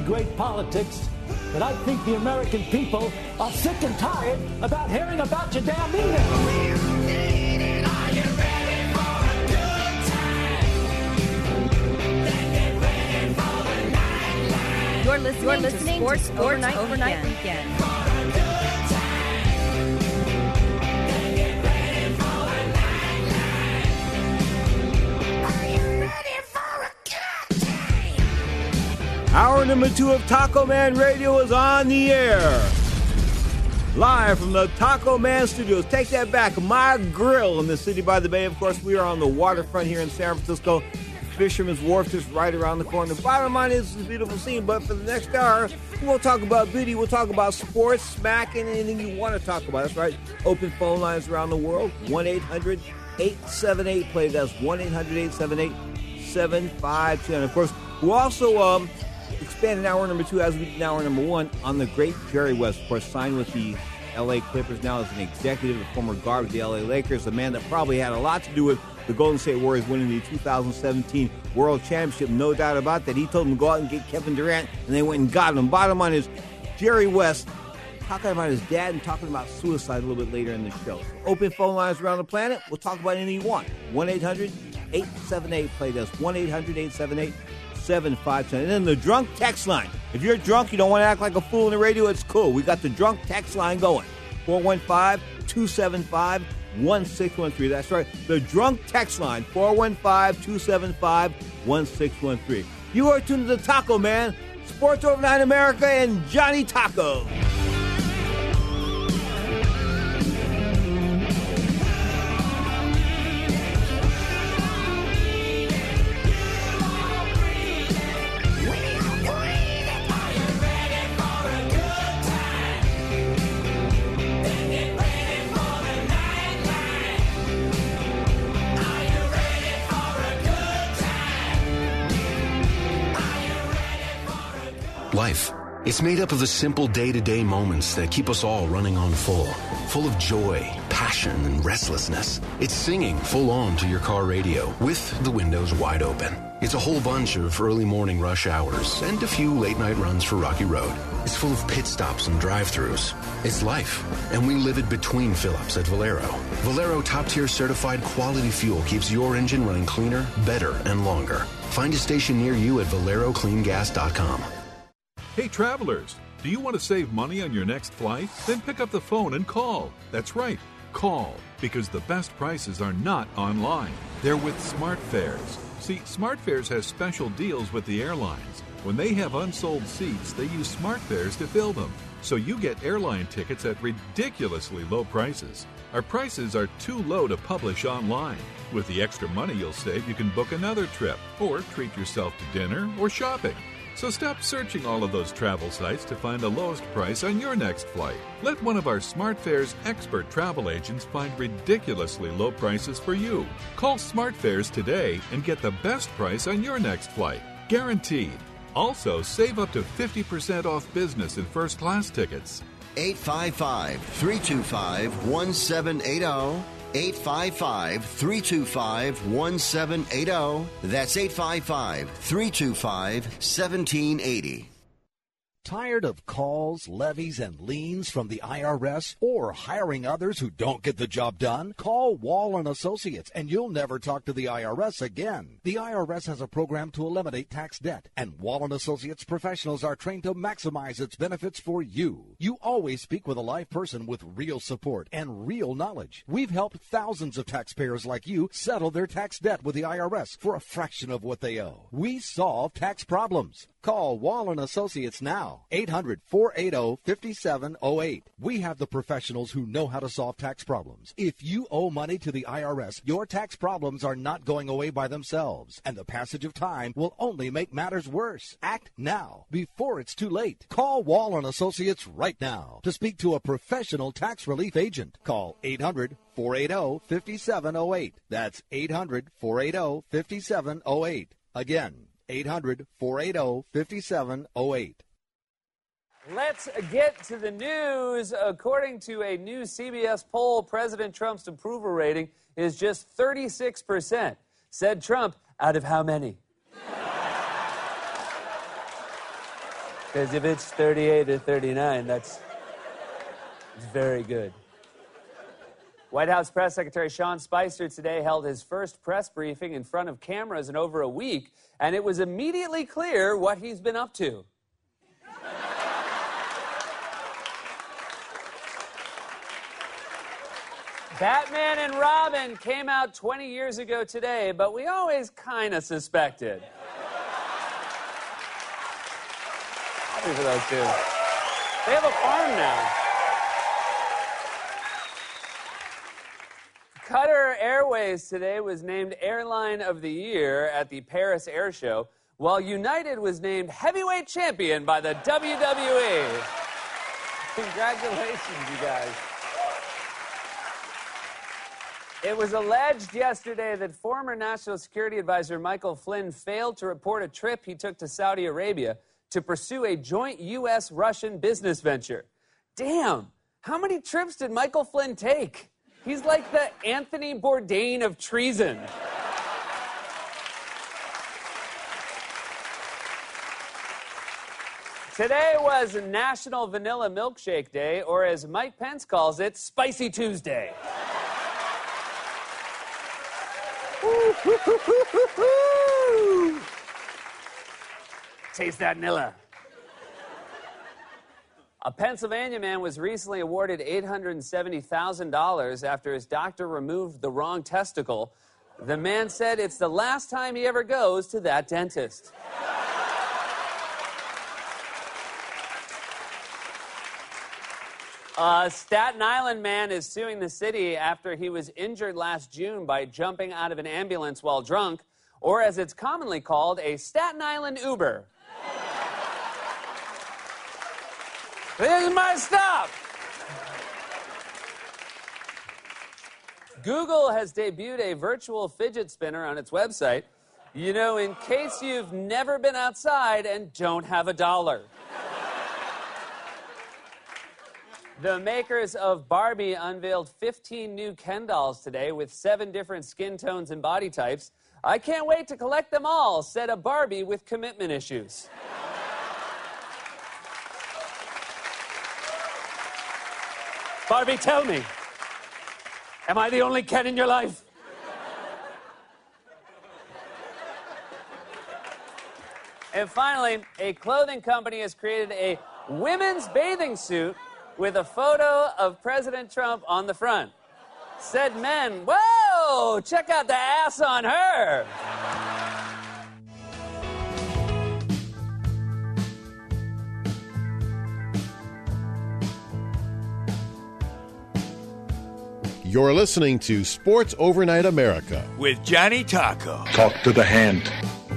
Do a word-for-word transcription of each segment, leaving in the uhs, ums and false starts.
great politics, but I think the American people are sick and tired about hearing about your damn email. You're listening, You're listening to Sports, to Sports Overnight, Overnight Weekend. Weekend. Hour number two of Taco Man Radio is on the air. Live from the Taco Man Studios. Take that back. My grill in the city by the bay. Of course, we are on the waterfront here in San Francisco. Fisherman's Wharf just right around the corner. Bottom line is, it's a beautiful scene, but for the next hour, we'll talk about beauty, we'll talk about sports, smack, and anything you want to talk about. That's right. Open phone lines around the world. one eight hundred eight seven eight play. That's one eight hundred eight seven eight seven five two. And, of course, we'll also um, expand in hour number two as we did in hour number one on the great Jerry West, of course, signed with the L A Clippers now as an executive, the former guard of the L A Lakers, a man that probably had a lot to do with the Golden State Warriors winning the two thousand seventeen World Championship. No doubt about that. He told them to go out and get Kevin Durant, and they went and got him. Bottom line is, Jerry West talking about his dad and talking about suicide a little bit later in the show. So open phone lines around the planet. We'll talk about anything you want. one eight hundred eight seven eight play. That's one eight hundred eight seven eight seven five two. And then the drunk text line. If you're drunk, you don't want to act like a fool in the radio, it's cool. We got the drunk text line going. four one five two seven five one six one three. That's right. The drunk text line, four one five two seven five one six one three. You are tuned to the Taco Man, Sports Overnight America, and Johnny Taco. Life. It's made up of the simple day-to-day moments that keep us all running on full. Full of joy, passion, and restlessness. It's singing full on to your car radio with the windows wide open. It's a whole bunch of early morning rush hours and a few late night runs for Rocky Road. It's full of pit stops and drive-thrus. It's life, and we live it between fill-ups at Valero. Valero top-tier certified quality fuel keeps your engine running cleaner, better, and longer. Find a station near you at valero clean gas dot com. Hey travelers, do you want to save money on your next flight? Then pick up the phone and call. That's right, call, because the best prices are not online. They're with SmartFares. See, SmartFares has special deals with the airlines. When they have unsold seats, they use SmartFares to fill them. So you get airline tickets at ridiculously low prices. Our prices are too low to publish online. With the extra money you'll save, you can book another trip or treat yourself to dinner or shopping. So stop searching all of those travel sites to find the lowest price on your next flight. Let one of our SmartFares expert travel agents find ridiculously low prices for you. Call SmartFares today and get the best price on your next flight. Guaranteed. Also, save up to fifty percent off business and first class tickets. eight five five, three two five, one seven eight zero. eight five five, three two five, one seven eight zero. That's eight five five, three two five, one seven eight zero. Tired of calls, levies, and liens from the I R S or hiring others who don't get the job done? Call Wall and Associates and you'll never talk to the I R S again. The I R S has a program to eliminate tax debt, and Wall and Associates professionals are trained to maximize its benefits for you. You always speak with a live person with real support and real knowledge. We've helped thousands of taxpayers like you settle their tax debt with the I R S for a fraction of what they owe. We solve tax problems. Call Wall and Associates now, eight hundred, four eight zero, five seven zero eight. We have the professionals who know how to solve tax problems. If you owe money to the I R S, your tax problems are not going away by themselves, and the passage of time will only make matters worse. Act now, before it's too late. Call Wall and Associates right now to speak to a professional tax relief agent. Call eight hundred, four eight zero, five seven zero eight. That's eight hundred, four eight zero, five seven zero eight. Again, eight hundred, four eight zero, five seven zero eight. Let's get to the news. According to a new C B S poll, President Trump's approval rating is just thirty-six percent. Said Trump, out of how many? Because if it's thirty-eight or thirty-nine, that's it's very good. White House Press Secretary Sean Spicer today held his first press briefing in front of cameras in over a week, and it was immediately clear what he's been up to. Batman and Robin came out twenty years ago today, but we always kind of suspected. Happy for those two. They have a farm now. Qatar Airways today was named Airline of the Year at the Paris Air Show, while United was named Heavyweight Champion by the W W E. Congratulations, you guys. It was alleged yesterday that former National Security Advisor Michael Flynn failed to report a trip he took to Saudi Arabia to pursue a joint U S Russian business venture. Damn, how many trips did Michael Flynn take? He's like the Anthony Bourdain of treason. Today was National Vanilla Milkshake Day, or as Mike Pence calls it, Spicy Tuesday. Taste that Nilla. A Pennsylvania man was recently awarded eight hundred seventy thousand dollars after his doctor removed the wrong testicle. The man said it's the last time he ever goes to that dentist. A Staten Island man is suing the city after he was injured last June by jumping out of an ambulance while drunk, or as it's commonly called, a Staten Island Uber. This is my stop. Google has debuted a virtual fidget spinner on its website. You know, in case you've never been outside and don't have a dollar. The makers of Barbie unveiled fifteen new Ken dolls today with seven different skin tones and body types. I can't wait to collect them all, said a Barbie with commitment issues. Barbie, tell me, am I the only Ken in your life? And finally, a clothing company has created a women's bathing suit with a photo of President Trump on the front. Said men, whoa, check out the ass on her. You're listening to Sports Overnight America with Johnny Taco. Talk to the hand.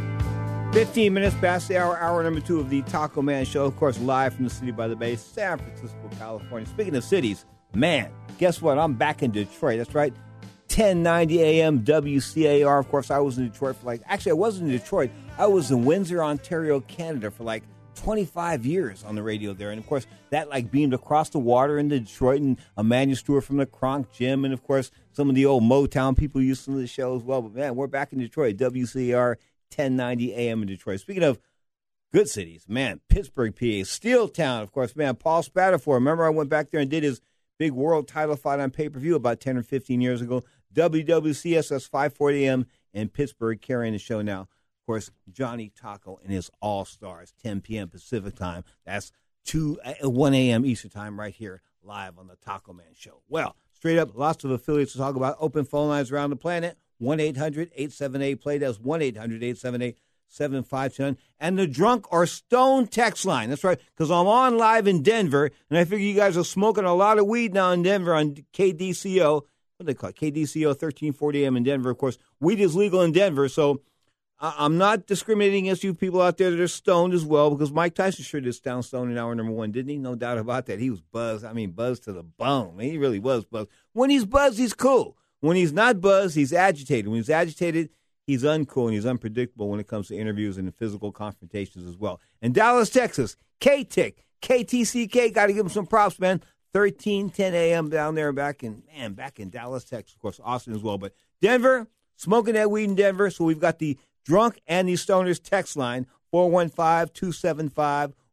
fifteen minutes past the hour, hour number two of the Taco Man Show. Of course, live from the City by the Bay, San Francisco, California. Speaking of cities, man, guess what? I'm back in Detroit. That's right. ten ninety A M W C A R. Of course, I was in Detroit for like, actually, I wasn't in Detroit. I was in Windsor, Ontario, Canada for like twenty-five years on the radio there. And, of course, that like beamed across the water into Detroit, and Emmanuel Stewart from the Kronk Gym, and, of course, some of the old Motown people used to listen to the show as well. But, man, we're back in Detroit, W C A R, ten ninety A M in Detroit. Speaking of good cities, man, Pittsburgh, P A, Steel Town, of course, man, Paul Spadafore. Remember I went back there and did his big world title fight on pay-per-view about ten or fifteen years ago. W W C S S five forty A M in Pittsburgh, carrying the show now. Of course, Johnny Taco and his All-Stars, ten p.m. Pacific time. That's two, one a.m. Eastern time right here live on the Taco Man Show. Well, straight up, lots of affiliates to talk about. Open phone lines around the planet. one eight hundred eight seven eight play. That's one eight hundred eight seven eight seven five two nine. And the drunk or stone text line. That's right, because I'm on live in Denver, and I figure you guys are smoking a lot of weed now in Denver on K D C O. What do they call it? K D C O thirteen forty A M in Denver. Of course, weed is legal in Denver, so I'm not discriminating against you people out there that are stoned as well, because Mike Tyson sure did sound stoned in hour number one, didn't he? No doubt about that. He was buzzed. I mean, buzzed to the bone. He really was buzzed. When he's buzzed, he's cool. When he's not buzzed, he's agitated. When he's agitated, he's uncool and he's unpredictable when it comes to interviews and physical confrontations as well. In Dallas, Texas, K-Tick, K T C K, got to give him some props, man. thirteen ten A M down there back in, man, back in Dallas, Texas. Of course, Austin as well. But Denver, smoking that weed in Denver. So we've got the drunk and the stoners text line, four one five, two seven five,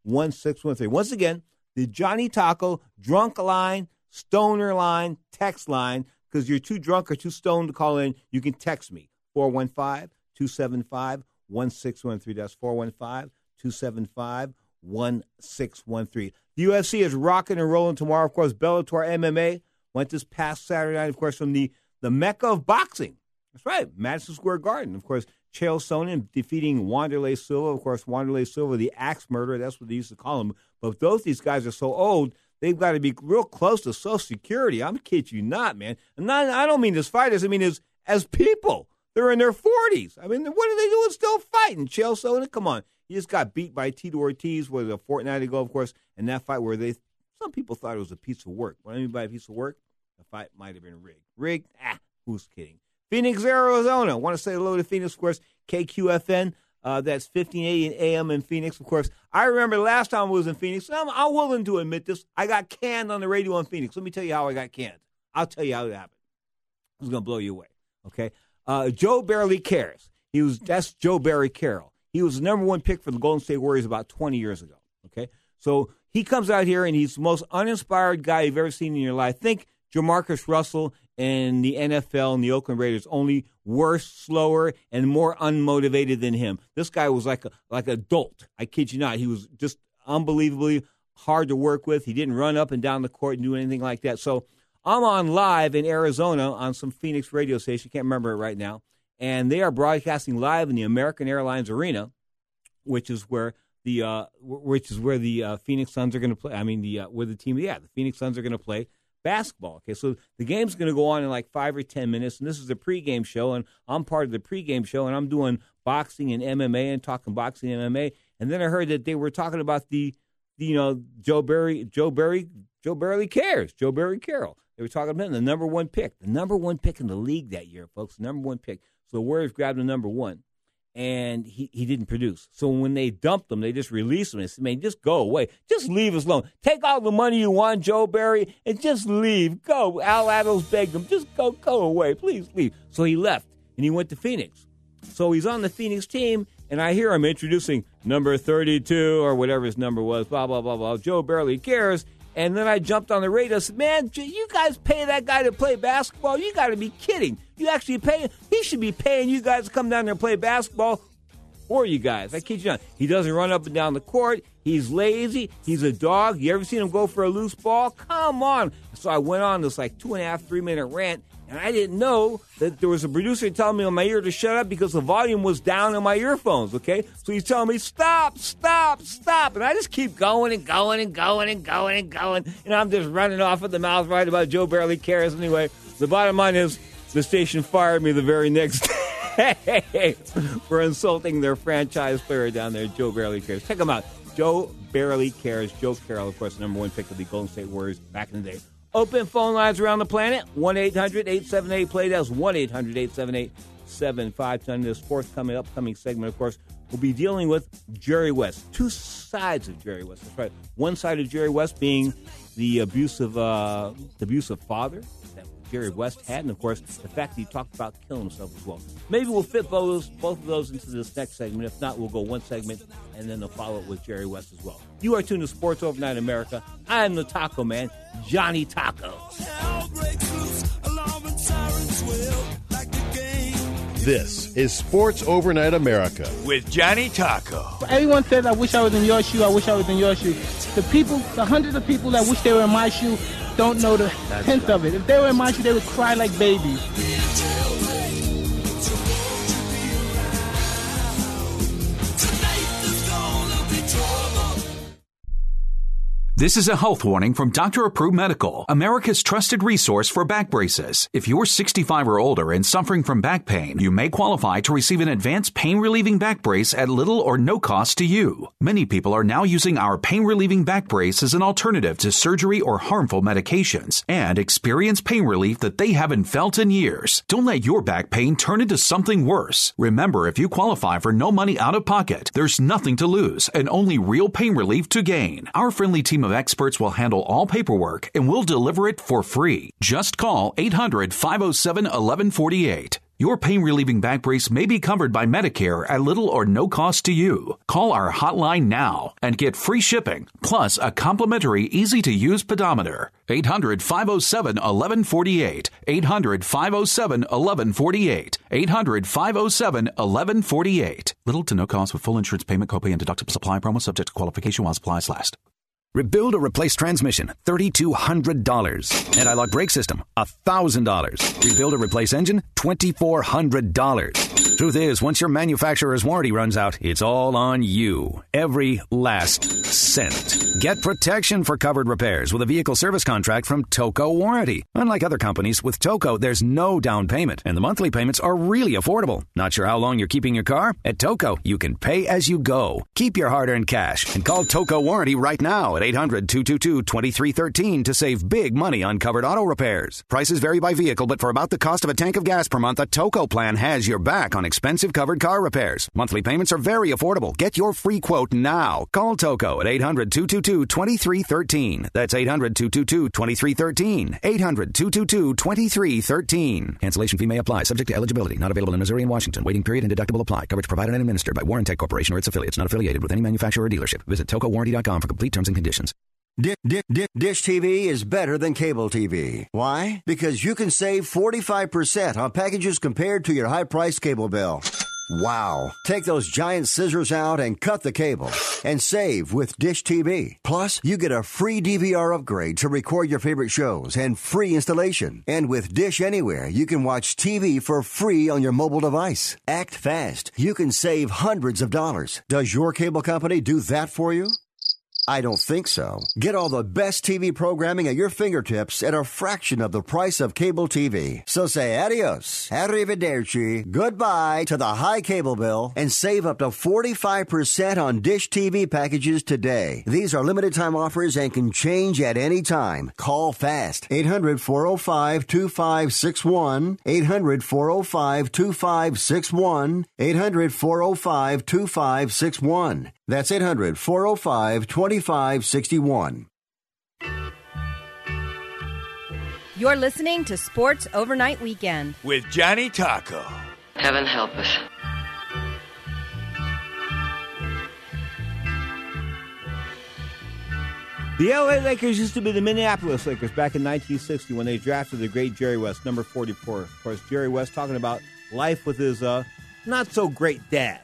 one six one three. Once again, the Johnny Taco drunk line, stoner line, text line, because you're too drunk or too stoned to call in, you can text me, four one five, two seven five, one six one three. That's four one five, two seven five, one six one three. The U F C is rocking and rolling tomorrow. Of course, Bellator M M A went this past Saturday night, of course, from the, the Mecca of boxing. That's right, Madison Square Garden. Of course, Chael Sonnen defeating Wanderlei Silva. Of course, Wanderlei Silva, the axe murderer, that's what they used to call him. But both these guys are so old, they've got to be real close to Social Security. I'm kidding you not, man. And not, I don't mean as fighters. I mean as, as people. They're in their forties. I mean, what are they doing still fighting? Chael Sonnen, come on. He just got beat by Tito Ortiz, was a fortnight ago, of course, in that fight where they some people thought it was a piece of work. What I mean by a piece of work? The fight might have been rigged. Rigged? Ah, who's kidding? Phoenix, Arizona. I want to say hello to Phoenix, of course, K Q F N. Uh, that's fifteen eighty A M in Phoenix, of course. I remember the last time I was in Phoenix, and I'm, I'm willing to admit this, I got canned on the radio in Phoenix. Let me tell you how I got canned. I'll tell you how it happened. It's going to blow you away, okay? Uh, Joe Barely Cares. He was That's Joe Barry Carroll. He was the number one pick for the Golden State Warriors about twenty years ago, okay? So he comes out here, and he's the most uninspired guy you've ever seen in your life. Think Jamarcus Russell in the N F L and the Oakland Raiders, only worse, slower, and more unmotivated than him. This guy was like a like a dolt. I kid you not. He was just unbelievably hard to work with. He didn't run up and down the court and do anything like that. So I'm on live in Arizona on some Phoenix radio station. Can't remember it right now. And they are broadcasting live in the American Airlines Arena, which is where the uh, which is where the uh, Phoenix Suns are going to play. I mean, the uh, where the team, yeah, the Phoenix Suns are going to play basketball. Okay, so the game's going to go on in like five or ten minutes, and this is a pregame show, and I'm part of the pregame show, and I'm doing boxing and M M A and talking boxing and M M A. And then I heard that they were talking about the, the you know, Joe Barry, Joe Barry, Joe Barely Cares, Joe Barry Carroll. They were talking about the number one pick, the number one pick in the league that year, folks, the number one pick. So the Warriors grabbed the number one, and he, he didn't produce. So when they dumped him, they just released him and said, man, just go away. Just leave us alone. Take all the money you want, Joe Barry, and just leave. Go. Al Adams begged him, just go, go away. Please leave. So he left, and he went to Phoenix. So he's on the Phoenix team, and I hear him introducing number thirty-two or whatever his number was, blah, blah, blah, blah. Joe Barely Cares. And then I jumped on the radio and said, man, you guys pay that guy to play basketball? You got to be kidding. You actually pay? He should be paying you guys to come down there and play basketball for you guys. I kid you not. He doesn't run up and down the court. He's lazy. He's a dog. You ever seen him go for a loose ball? Come on. So I went on this like two and a half, three minute rant. And I didn't know that there was a producer telling me on my ear to shut up because the volume was down on my earphones, okay? So he's telling me, stop, stop, stop. And I just keep going and going and going and going and going. And I'm just running off at the mouth right about Joe Barely Cares. Anyway, the bottom line is the station fired me the very next day for insulting their franchise player down there, Joe Barely Cares. Check him out. Joe Barely Cares. Joe Carroll, of course, the number one pick of the Golden State Warriors back in the day. Open phone lines around the planet, one eight hundred eight seven eight play. That's one eight hundred eight seven eight seven five ten. This forthcoming, upcoming segment, of course, we'll be dealing with Jerry West. Two sides of Jerry West. That's right. One side of Jerry West being the abusive, uh, the abusive father that Jerry West had, and, of course, the fact that he talked about killing himself as well. Maybe we'll fit both, both of those into this next segment. If not, we'll go one segment, and then they'll follow it with Jerry West as well. You are tuned to Sports Overnight America. I'm the Taco Man, Johnny Taco. This is Sports Overnight America with Johnny Taco. Everyone says, I wish I was in your shoe, I wish I was in your shoe. The people, the hundreds of people that wish they were in my shoe don't know the That's hint right. of it. If they were in my shoe, they would cry like babies. This is a health warning from Doctor Approved Medical, America's trusted resource for back braces. If you're sixty-five or older and suffering from back pain, you may qualify to receive an advanced pain-relieving back brace at little or no cost to you. Many people are now using our pain-relieving back brace as an alternative to surgery or harmful medications and experience pain relief that they haven't felt in years. Don't let your back pain turn into something worse. Remember, if you qualify for no money out of pocket, there's nothing to lose and only real pain relief to gain. Our friendly team of experts will handle all paperwork and will deliver it for free. Just call eight hundred five oh seven eleven forty-eight. Your pain-relieving back brace may be covered by Medicare at little or no cost to you. Call our hotline now and get free shipping, plus a complimentary, easy-to-use pedometer. eight hundred, five oh seven, eleven forty-eight. eight hundred, five oh seven, eleven forty-eight. eight hundred, five oh seven, eleven forty-eight. Little to no cost with full insurance payment, copay, and deductible supply promo subject to qualification while supplies last. Rebuild or replace transmission, three thousand two hundred dollars. Anti-lock brake system, one thousand dollars. Rebuild or replace engine, two thousand four hundred dollars. Truth is, once your manufacturer's warranty runs out, it's all on you. Every last cent. Get protection for covered repairs with a vehicle service contract from Toco Warranty. Unlike other companies, with Toco, there's no down payment, and the monthly payments are really affordable. Not sure how long you're keeping your car? At Toco, you can pay as you go. Keep your hard-earned cash and call Toco Warranty right now at eight hundred, two two two, two three one three to save big money on covered auto repairs. Prices vary by vehicle, but for about the cost of a tank of gas per month, a Toco plan has your back on expensive covered car repairs. Monthly payments are very affordable. Get your free quote now. Call Toco at eight hundred, two two two, two three one three. That's eight hundred, two two two, two three one three. eight hundred, two two two, two three one three. Cancellation fee may apply. Subject to eligibility. Not available in Missouri and Washington. Waiting period and deductible apply. Coverage provided and administered by Warrantech Corporation or its affiliates. Not affiliated with any manufacturer or dealership. Visit toco warranty dot com for complete terms and conditions. Dish, dish, dish T V is better than cable T V. Why? Because you can save forty-five percent on packages compared to your high-priced cable bill. Wow. Take those giant scissors out and cut the cable and save with Dish T V. Plus, you get a free D V R upgrade to record your favorite shows and free installation. And with Dish Anywhere, you can watch T V for free on your mobile device. Act fast. You can save hundreds of dollars. Does your cable company do that for you? I don't think so. Get all the best T V programming at your fingertips at a fraction of the price of cable T V. So say adios, arrivederci, goodbye to the high cable bill and save up to forty-five percent on Dish T V packages today. These are limited time offers and can change at any time. Call fast. eight hundred, four oh five, two five six one. eight hundred, four oh five, two five six one. eight hundred, four oh five, two five six one. That's eight hundred, four oh five, two five six one. You're listening to Sports Overnight Weekend with Johnny Taco. Heaven help us. The L A Lakers used to be the Minneapolis Lakers back in nineteen sixty when they drafted the great Jerry West, number forty-four. Of course, Jerry West talking about life with his uh, not-so-great dad.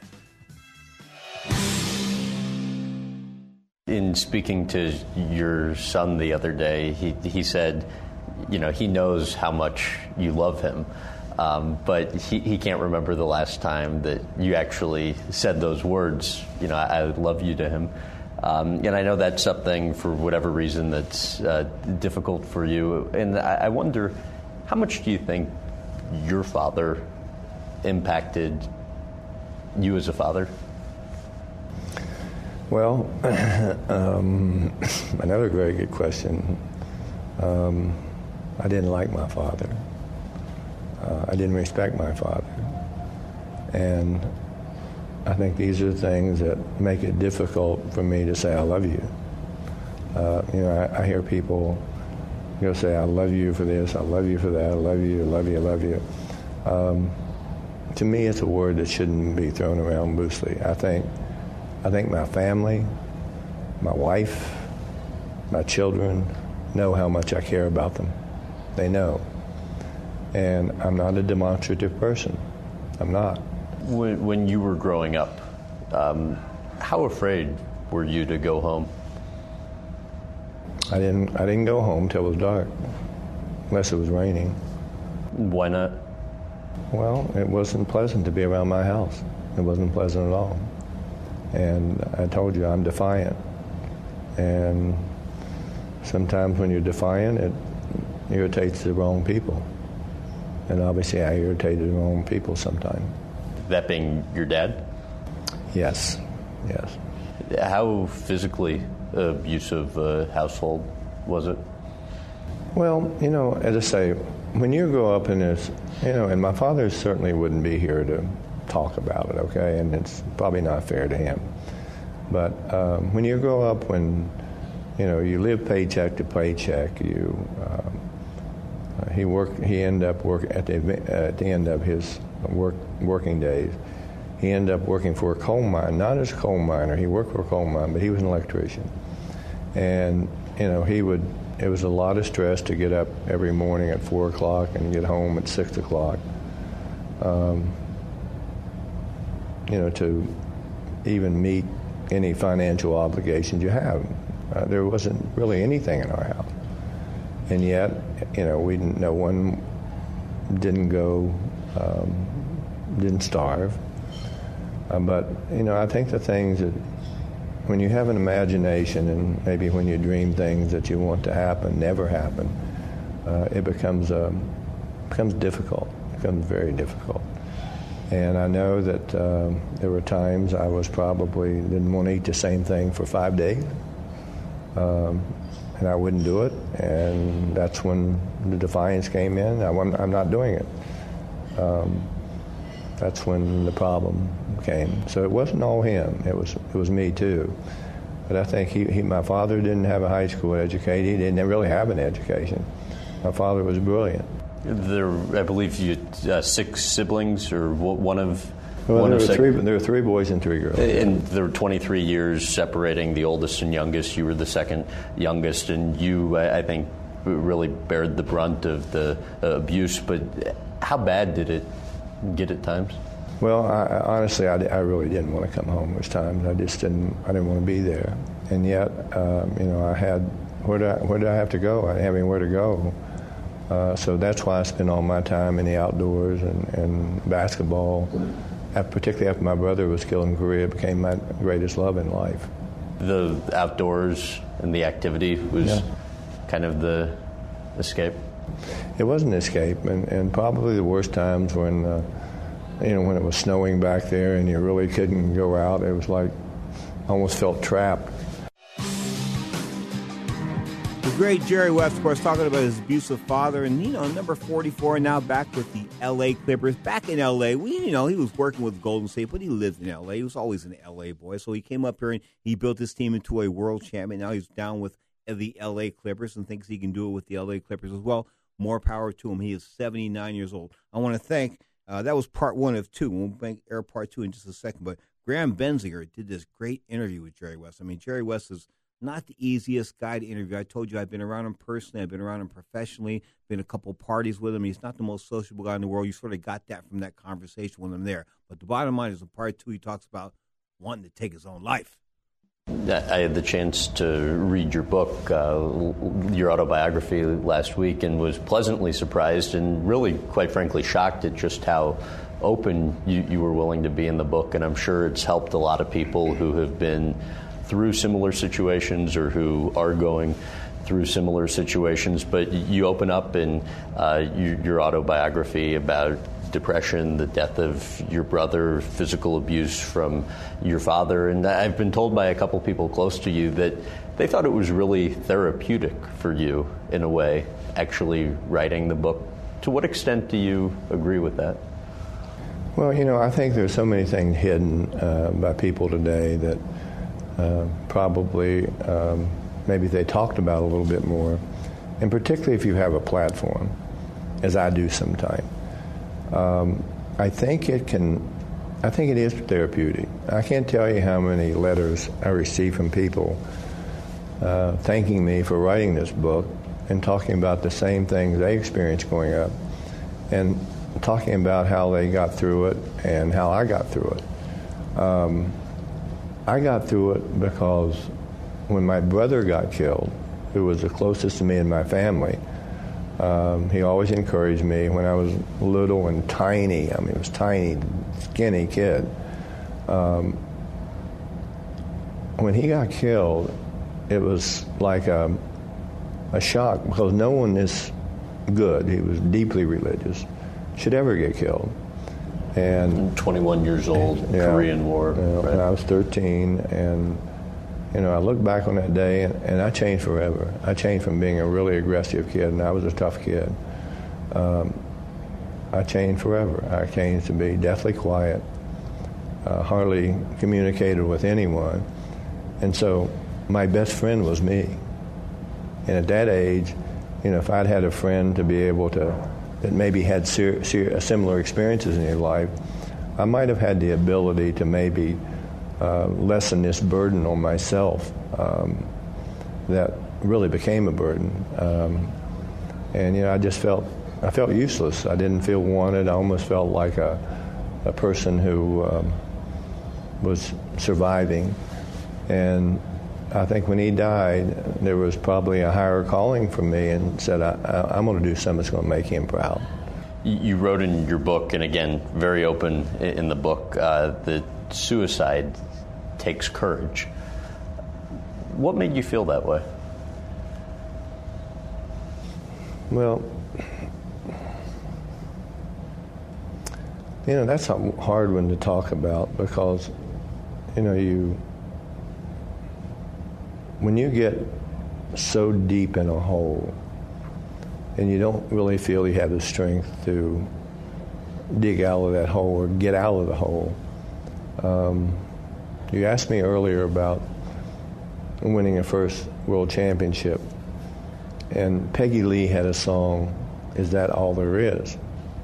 In speaking to your son the other day, he he said, you know, he knows how much you love him, um, but he, he can't remember the last time that you actually said those words, you know, I, I love you to him. Um, and I know that's something, for whatever reason, that's uh, difficult for you. And I, I wonder, how much do you think your father impacted you as a father? Well, um, another very good question. Um, I didn't like my father. Uh, I didn't respect my father. And I think these are things that make it difficult for me to say I love you. Uh, you know, I, I hear people, you know, say I love you for this, I love you for that, I love you, I love you, I love you. Um, to me, it's a word that shouldn't be thrown around loosely. I think I think my family, my wife, my children know how much I care about them. They know. And I'm not a demonstrative person. I'm not. When, when you were growing up, um, how afraid were you to go home? I didn't I didn't go home till it was dark, unless it was raining. Why not? Well, it wasn't pleasant to be around my house. It wasn't pleasant at all. And I told you, I'm defiant. And sometimes when you're defiant, it irritates the wrong people. And obviously I irritated the wrong people sometimes. That being your dad? Yes, yes. How physically abusive a household was it? Well, you know, as I say, when you grow up in this, you know, and my father certainly wouldn't be here to talk about it, okay, and it's probably not fair to him. But um, when you grow up, when, you know, you live paycheck to paycheck, you, um, Uh, he worked. He ended up work at the uh, at the end of his work working days. He ended up working for a coal mine, not as a coal miner. He worked for a coal mine, but he was an electrician. And you know, he would. It was a lot of stress to get up every morning at four o'clock and get home at six o'clock. Um, you know, to even meet any financial obligations you have. Uh, there wasn't really anything in our house. And yet, you know, we didn't, no one didn't go, um, didn't starve. Uh, but, you know, I think the things that, when you have an imagination and maybe when you dream things that you want to happen, never happen, uh, it becomes, um, becomes difficult, it becomes very difficult. And I know that um, there were times I was probably didn't want to eat the same thing for five days. Um, and I wouldn't do it. And that's when the defiance came in. I, I'm not doing it. Um, that's when the problem came. So it wasn't all him. It was it was me too. But I think he, he my father didn't have a high school education. He didn't really have an education. My father was brilliant. There, I believe you had uh, six siblings, or one of. Well, one there, of were six, three, there were three boys and three girls. And there were twenty-three years separating the oldest and youngest. You were the second youngest, and you, I, I think, really bared the brunt of the uh, abuse. But how bad did it get at times? Well, I, I, honestly, I, I really didn't want to come home most times. I just didn't. I didn't want to be there. And yet, um, you know, I had where did I, where did I have to go? I didn't have anywhere to go. Uh, so that's why I spend all my time in the outdoors and, and basketball. Particularly after my brother was killed in Korea, it became my greatest love in life. The outdoors and the activity was yeah. kind of the escape? It was an escape, and, and probably the worst times when, uh, you know, when it was snowing back there and you really couldn't go out. It was like, I almost felt trapped. The great Jerry West, of course, talking about his abusive father. And, you know, number forty-four, now back with the L A Clippers. Back in L A, we, you know, he was working with Golden State, but he lived in L A. He was always an L A boy. So he came up here and he built his team into a world champion. Now he's down with the L A Clippers and thinks he can do it with the L A Clippers as well. More power to him. He is seventy-nine years old. I want to thank, uh, that was part one of two. We'll make air part two in just a second. But Graham Benziger did this great interview with Jerry West. I mean, Jerry West is not the easiest guy to interview. I told you I've been around him personally. I've been around him professionally. Been a couple parties with him. He's not the most sociable guy in the world. You sort of got that from that conversation with him there. But the bottom line is in part two, he talks about wanting to take his own life. I had the chance to read your book, uh, your autobiography, last week, and was pleasantly surprised and really, quite frankly, shocked at just how open you, you were willing to be in the book. And I'm sure it's helped a lot of people who have been through similar situations or who are going through similar situations. But you open up in uh, your, your autobiography about depression, the death of your brother, physical abuse from your father. And I've been told by a couple people close to you that they thought it was really therapeutic for you, in a way, actually writing the book. To what extent do you agree with that? Well, you know, I think there's so many things hidden uh, by people today that uh, probably um, maybe they talked about a little bit more, and particularly if you have a platform, as I do sometimes. Um, I think it can, I think it is therapeutic. I can't tell you how many letters I receive from people uh, thanking me for writing this book and talking about the same things they experienced growing up and talking about how they got through it and how I got through it. Um, I got through it because when my brother got killed, who was the closest to me and my family, Um, he always encouraged me when I was little and tiny. I mean, it was tiny, skinny kid. Um, when he got killed, it was like a, a shock because no one is good. He was deeply religious, should ever get killed. And twenty-one years old, yeah, Korean War. You know, right? And I was thirteen, and you know, I look back on that day, and, and I changed forever. I changed from being a really aggressive kid, and I was a tough kid. Um, I changed forever. I changed to be deathly quiet, uh, hardly communicated with anyone. And so my best friend was me. And at that age, you know, if I'd had a friend to be able to, that maybe had ser- ser- similar experiences in your life, I might have had the ability to maybe uh, lessen this burden on myself um, that really became a burden. Um, and, you know, I just felt, I felt useless. I didn't feel wanted. I almost felt like a, a person who um, was surviving. And I think when he died, there was probably a higher calling for me and said, I, I, I'm going to do something that's going to make him proud. You wrote in your book, and again, very open in the book, uh, that suicide takes courage. What made you feel that way? Well, you know, that's a hard one to talk about because, you know, you, when you get so deep in a hole and you don't really feel you have the strength to dig out of that hole or get out of the hole. Um, you asked me earlier about winning a first world championship, and Peggy Lee had a song, "Is That All There Is?"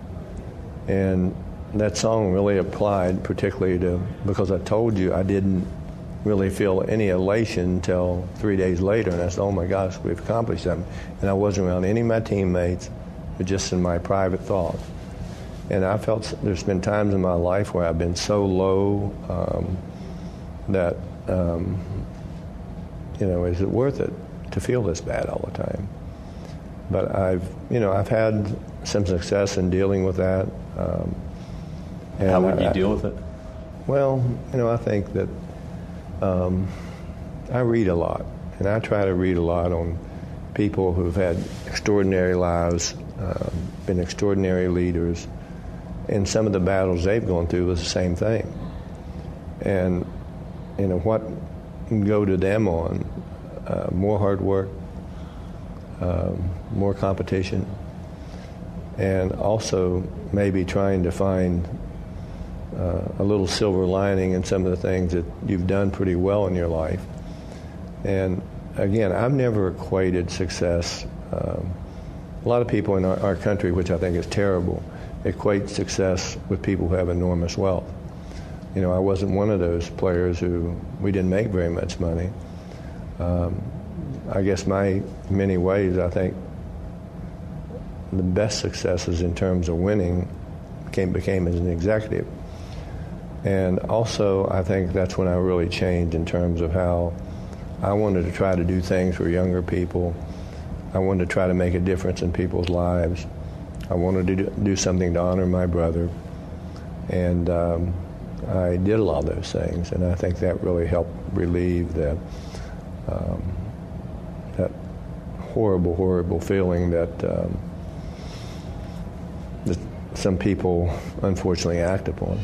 And that song really applied particularly to, because I told you I didn't really feel any elation until three days later, and I said, oh my gosh, we've accomplished something. And I wasn't around any of my teammates, but just in my private thoughts. And I felt there's been times in my life where I've been so low um, that, um, you know, is it worth it to feel this bad all the time? But I've, you know, I've had some success in dealing with that. Um, and How would you I, deal with it? Well, you know, I think that um, I read a lot, and I try to read a lot on people who've had extraordinary lives, um, been extraordinary leaders, and some of the battles they've gone through was the same thing. And, you know, what can go to them on uh, more hard work, um, more competition, and also maybe trying to find uh, a little silver lining in some of the things that you've done pretty well in your life. And again, I've never equated success. Um, a lot of people in our, our country, which I think is terrible, equate success with people who have enormous wealth. You know, I wasn't one of those players who, we didn't make very much money. Um, I guess my many ways, I think the best successes in terms of winning came, became as an executive. And also, I think that's when I really changed in terms of how I wanted to try to do things for younger people. I wanted to try to make a difference in people's lives. I wanted to do, do something to honor my brother. And um, I did a lot of those things, and I think that really helped relieve that, um, that horrible, horrible feeling that, um, that some people unfortunately act upon.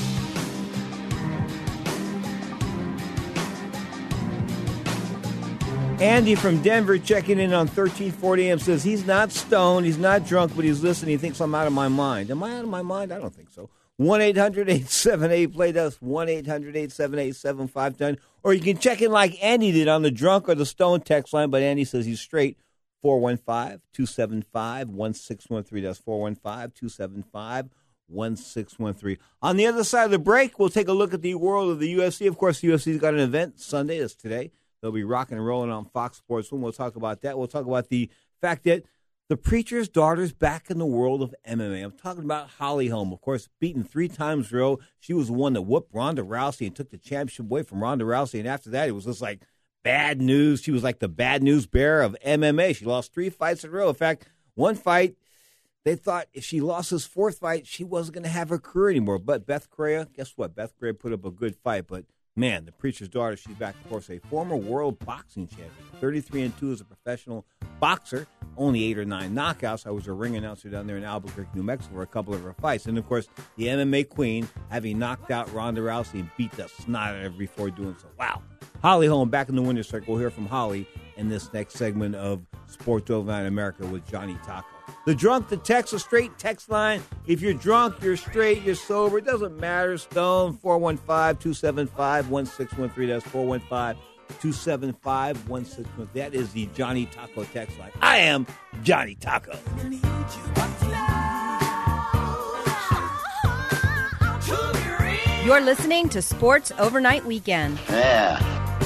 Andy from Denver checking in on thirteen forty A M says he's not stoned, he's not drunk, but he's listening. He thinks I'm out of my mind. Am I out of my mind? I don't think so. one eight hundred eight seven eight play that's one eight hundred eight seven eight seven five nine. Or you can check in like Andy did on the drunk or the stone text line, but Andy says he's straight. four one five, two seven five, one six one three. That's four one five, two seven five, one six one three. On the other side of the break, we'll take a look at the world of the U F C. Of course, the U F C's got an event Sunday. That's today. They'll be rocking and rolling on Fox Sports one. We'll talk about that. We'll talk about the fact that the preacher's daughter's back in the world of M M A. I'm talking about Holly Holm. Of course, beaten three times in a row. She was the one that whooped Ronda Rousey and took the championship away from Ronda Rousey. And after that, it was just like bad news. She was like the bad news bearer of M M A. She lost three fights in a row. In fact, one fight, they thought if she lost this fourth fight, she wasn't going to have her career anymore. But Beth Correa, guess what? Beth Correa put up a good fight, but man, the preacher's daughter, she's back, of course, a former world boxing champion. thirty-three and two as a professional boxer, only eight or nine knockouts. I was a ring announcer down there in Albuquerque, New Mexico for a couple of her fights. And, of course, the M M A queen, having knocked out Ronda Rousey and beat the snot out of her before doing so. Wow. Holly Holm back in the winner's circle. We'll hear from Holly in this next segment of Sports Overnight America with Johnny Taco. The drunk, the text, a straight text line. If you're drunk, you're straight, you're sober, it doesn't matter. Stone, four one five, two seven five, one six one three. That's four one five, two seven five, one six one. That is the Johnny Taco text line. I am Johnny Taco. You're listening to Sports Overnight Weekend. Yeah.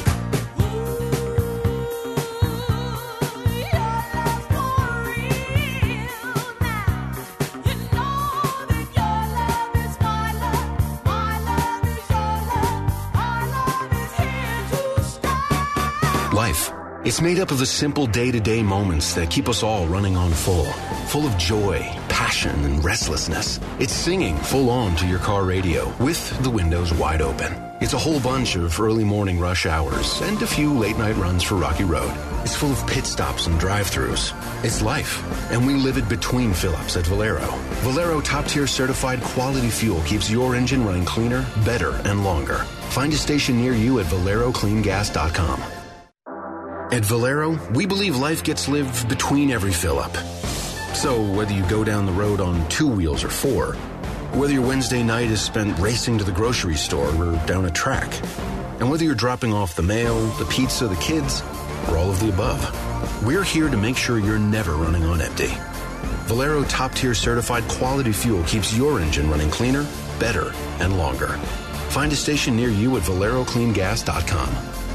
Life. It's made up of the simple day-to-day moments that keep us all running on full. Full of joy, passion, and restlessness. It's singing full on to your car radio with the windows wide open. It's a whole bunch of early morning rush hours and a few late night runs for Rocky Road. It's full of pit stops and drive-thrus. It's life, and we live it between fill-ups at Valero. Valero top-tier certified quality fuel keeps your engine running cleaner, better, and longer. Find a station near you at valero clean gas dot com. At Valero, we believe life gets lived between every fill-up. So whether you go down the road on two wheels or four, whether your Wednesday night is spent racing to the grocery store or down a track, and whether you're dropping off the mail, the pizza, the kids, or all of the above, we're here to make sure you're never running on empty. Valero top-tier certified quality fuel keeps your engine running cleaner, better, and longer. Find a station near you at valero clean gas dot com.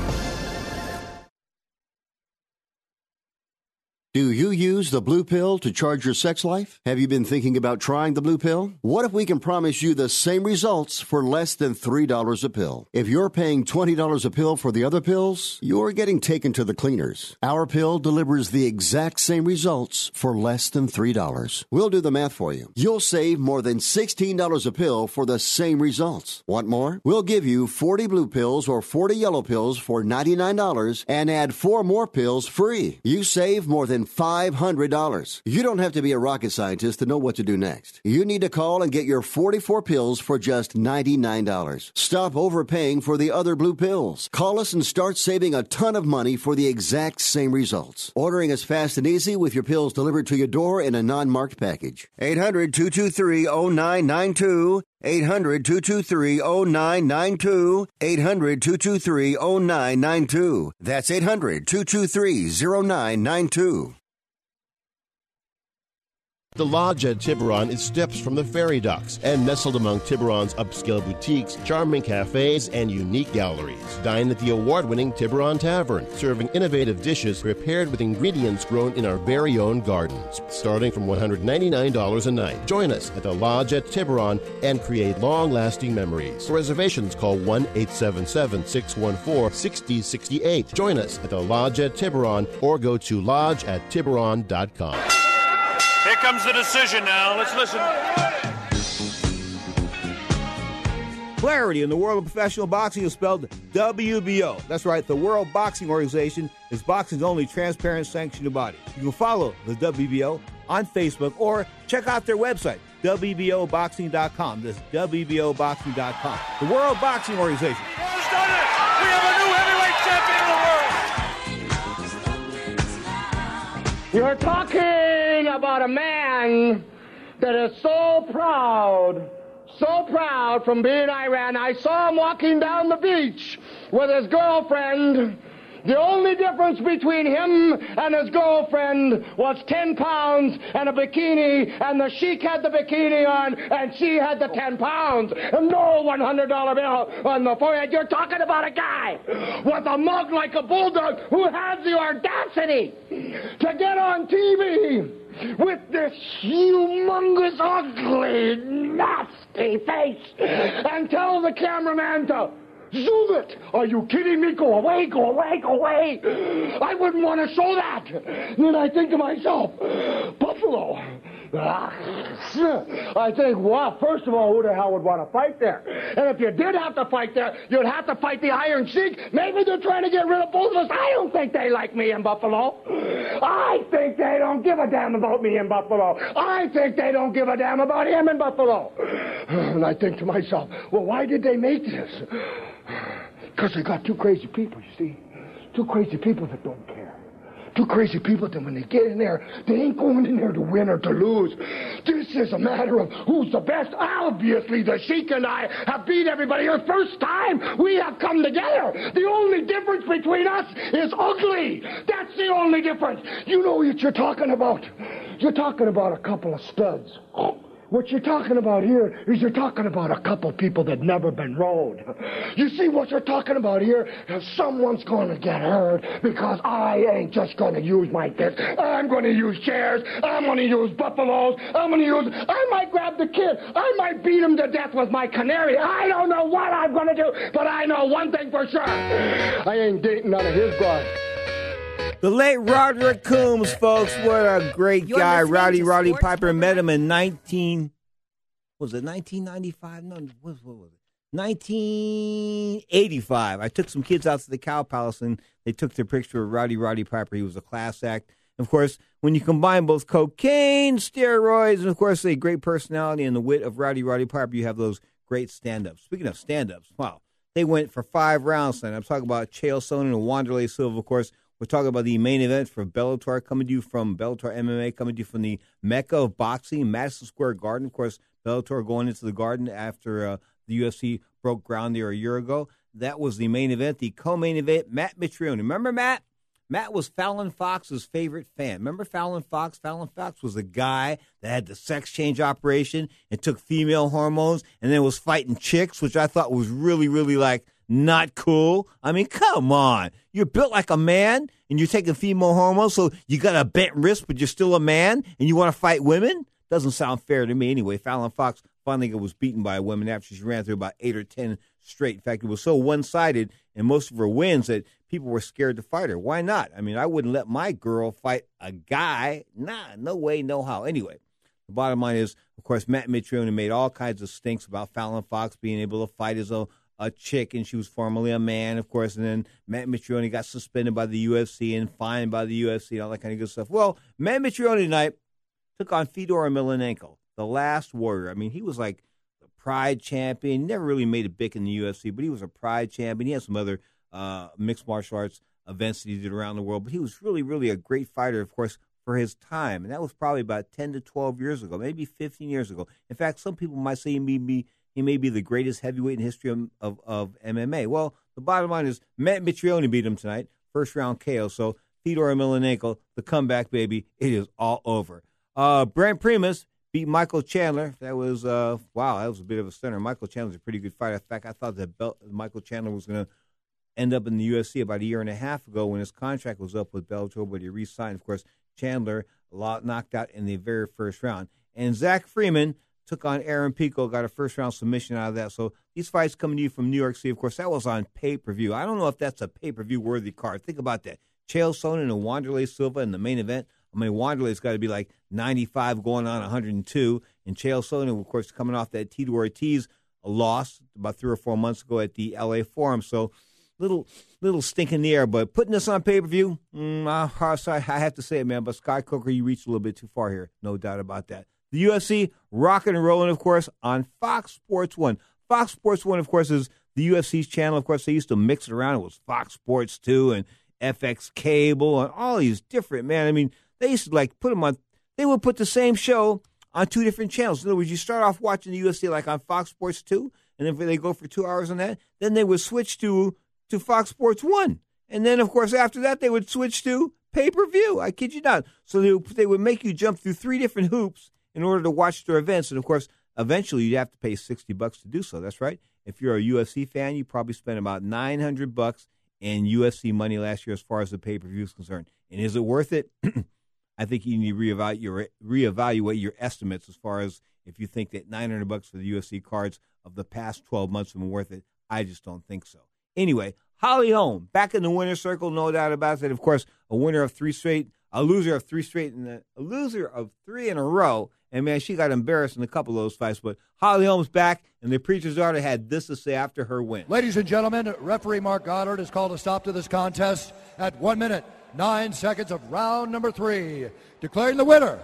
Do you use the blue pill to charge your sex life? Have you been thinking about trying the blue pill? What if we can promise you the same results for less than three dollars a pill? If you're paying twenty dollars a pill for the other pills, you're getting taken to the cleaners. Our pill delivers the exact same results for less than three dollars. We'll do the math for you. You'll save more than sixteen dollars a pill for the same results. Want more? We'll give you forty blue pills or forty yellow pills for ninety-nine dollars and add four more pills free. You save more than five hundred dollars. You don't have to be a rocket scientist to know what to do next. You need to call and get your forty-four pills for just ninety-nine dollars. Stop overpaying for the other blue pills. Call us and start saving a ton of money for the exact same results. Ordering is fast and easy with your pills delivered to your door in a non-marked package. eight hundred, two two three, zero nine nine two. eight hundred, two two three, zero nine nine two. eight hundred, two two three, zero nine nine two. That's eight hundred, two two three, zero nine nine two. The Lodge at Tiburon is steps from the ferry docks and nestled among Tiburon's upscale boutiques, charming cafes, and unique galleries. Dine at the award-winning Tiburon Tavern, serving innovative dishes prepared with ingredients grown in our very own gardens, starting from one hundred ninety-nine dollars a night. Join us at the Lodge at Tiburon and create long-lasting memories. For reservations, call one eight seven seven, six one four, six zero six eight. Join us at the Lodge at Tiburon or go to lodge at tiburon dot com. Here comes the decision now. Let's listen. Clarity in the world of professional boxing is spelled W B O. That's right, the World Boxing Organization is boxing's only transparent sanctioned body. You can follow the W B O on Facebook or check out their website, W B O boxing dot com. That's W B O boxing dot com. The World Boxing Organization. Who's done it? We have a new heavyweight champion of the world. You're talking about a man that is so proud, so proud from being Iran. I saw him walking down the beach with his girlfriend. The only difference between him and his girlfriend was ten pounds and a bikini, and the sheik had the bikini on, and she had the ten pounds, and no one hundred dollar bill on the forehead. You're talking about a guy with a mug like a bulldog who has the audacity to get on T V with this humongous, ugly, nasty face and tell the cameraman to zoom it. Are you kidding me? Go away, go away, go away. I wouldn't want to show that. And then I think to myself, Buffalo. I think, well, first of all, who the hell would want to fight there? And if you did have to fight there, you'd have to fight the Iron Sheik. Maybe they're trying to get rid of both of us. I don't think they like me in Buffalo. I think they don't give a damn about me in Buffalo. I think they don't give a damn about him in Buffalo. And I think to myself, well, why did they make this? Because they got two crazy people, you see. Two crazy people that don't care. Two crazy people that when they get in there, they ain't going in there to win or to lose. This is a matter of who's the best. Obviously, the Sheik and I have beat everybody. The first time we have come together. The only difference between us is ugly. That's the only difference. You know what you're talking about. You're talking about a couple of studs. What you're talking about here is you're talking about a couple people that never been rode. You see what you're talking about here is someone's going to get hurt because I ain't just going to use my fist. I'm going to use chairs. I'm going to use buffaloes. I'm going to use... I might grab the kid. I might beat him to death with my canary. I don't know what I'm going to do, but I know one thing for sure. I ain't dating none of his broad. The late Roderick Coombs, folks. What a great You're guy. listening Rowdy to Roddy Sports Piper Overnight. met him in nineteen... Was it nineteen ninety-five? No, what, what was it? nineteen eighty-five. I took some kids out to the Cow Palace, and they took their picture of Rowdy Roddy Piper. He was a class act. And of course, when you combine both cocaine, steroids, and, of course, a great personality and the wit of Rowdy Roddy Piper, you have those great stand-ups. Speaking of stand-ups, wow. They went for five rounds tonight. I'm talking about Chael Sonnen and Wanderlei Silva, of course. We're talking about the main event for Bellator, coming to you from Bellator M M A, coming to you from the Mecca of boxing, Madison Square Garden. Of course, Bellator going into the Garden after uh, the U F C broke ground there a year ago. That was the main event. The co-main event, Matt Mitrione. Remember Matt? Matt was Fallon Fox's favorite fan. Remember Fallon Fox? Fallon Fox was a guy that had the sex change operation and took female hormones and then was fighting chicks, which I thought was really, really like, not cool. I mean, come on. You're built like a man, and you're taking female hormones, so you got a bent wrist, but you're still a man, and you want to fight women? Doesn't sound fair to me anyway. Fallon Fox finally was beaten by a woman after she ran through about eight or ten straight. In fact, it was so one-sided in most of her wins that people were scared to fight her. Why not? I mean, I wouldn't let my girl fight a guy. Nah, no way, no how. Anyway, the bottom line is, of course, Matt Mitrione made all kinds of stinks about Fallon Fox being able to fight his own a chick, and she was formerly a man, of course, and then Matt Mitrione got suspended by the U F C and fined by the U F C and all that kind of good stuff. Well, Matt Mitrione tonight took on Fedor Emelianenko, the last warrior. I mean, he was like the Pride champion. He never really made it big in the U F C, but he was a Pride champion. He had some other uh, mixed martial arts events that he did around the world, but he was really, really a great fighter, of course, for his time, and that was probably about ten to twelve years ago, maybe fifteen years ago. In fact, some people might say he may be He may be the greatest heavyweight in history of, of, of M M A. Well, the bottom line is Matt Mitrione beat him tonight, first round K O. So Fedor Emelianenko, the comeback baby, it is all over. Uh, Brent Primus beat Michael Chandler. That was, uh, wow, that was a bit of a stunner. Michael Chandler's a pretty good fighter. In fact, I thought that Bel- Michael Chandler was going to end up in the U F C about a year and a half ago when his contract was up with Bellator, but he re-signed. Of course, Chandler a lot knocked out in the very first round. And Zach Freeman took on Aaron Pico, got a first-round submission out of that. So these fights coming to you from New York City. Of course, that was on pay-per-view. I don't know if that's a pay-per-view worthy card. Think about that. Chael Sonnen and Wanderlei Silva in the main event. I mean, Wanderlei's got to be like ninety-five going on one hundred two. And Chael Sonnen, of course, coming off that Tito Ortiz loss about three or four months ago at the L A Forum. So little little stink in the air. But putting this on pay-per-view, mm, I, sorry, I have to say it, man. But Sky Coker, you reached a little bit too far here. No doubt about that. The U F C rocking and rolling, of course, on Fox Sports one. Fox Sports one, of course, is the U F C's channel. Of course, they used to mix it around. It was Fox Sports two and F X Cable and all these different, man. I mean, they used to, like, put them on. They would put the same show on two different channels. In other words, you start off watching the U F C, like, on Fox Sports two, and if they go for two hours on that, then they would switch to, to Fox Sports one. And then, of course, after that, they would switch to pay-per-view. I kid you not. So they, they would make you jump through three different hoops in order to watch their events. And, of course, eventually you'd have to pay sixty bucks to do so. That's right. If you're a U F C fan, you probably spent about nine hundred bucks in U F C money last year as far as the pay-per-view is concerned. And is it worth it? I think you need to reevaluate your, reevaluate your estimates as far as if you think that nine hundred bucks for the U F C cards of the past twelve months have been worth it. I just don't think so. Anyway, Holly Holm, back in the winner's circle, no doubt about it. Of course, a winner of three straight, a loser of three straight, and a, a loser of three in a row. And, man, she got embarrassed in a couple of those fights. But Holly Holm's back, and the preacher's daughter had this to say after her win. Ladies and gentlemen, referee Mark Goddard has called a stop to this contest at one minute, nine seconds of round number three, declaring the winner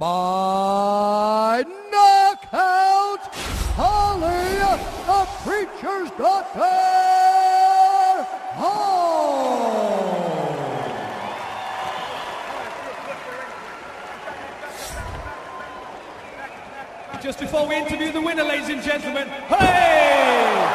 by knockout, Holly, the preacher's daughter, Holm. just before we interview the winner, ladies and gentlemen, hey!